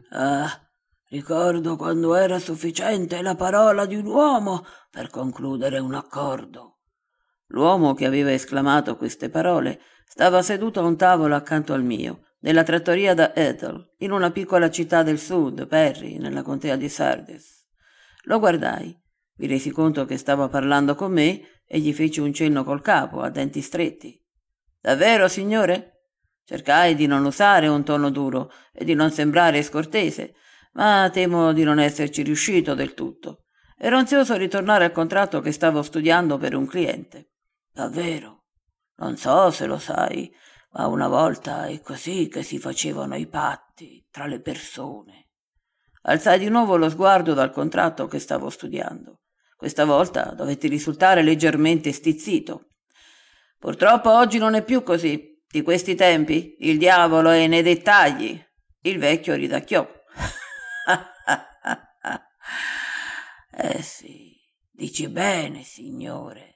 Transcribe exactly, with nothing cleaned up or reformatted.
Ah, ricordo quando era sufficiente la parola di un uomo per concludere un accordo. L'uomo che aveva esclamato queste parole stava seduto a un tavolo accanto al mio, nella trattoria da Ethel, in una piccola città del sud, Perry, nella contea di Sardis. Lo guardai, mi resi conto che stava parlando con me e gli feci un cenno col capo, a denti stretti. Davvero, signore? Cercai di non usare un tono duro e di non sembrare scortese, ma temo di non esserci riuscito del tutto. Ero ansioso di ritornare al contratto che stavo studiando per un cliente. Davvero? Non so se lo sai, ma una volta è così che si facevano i patti tra le persone. Alzai di nuovo lo sguardo dal contratto che stavo studiando. Questa volta dovetti risultare leggermente stizzito. Purtroppo oggi non è più così. Di questi tempi il diavolo è nei dettagli. Il vecchio ridacchiò. Eh sì, dici bene, signore.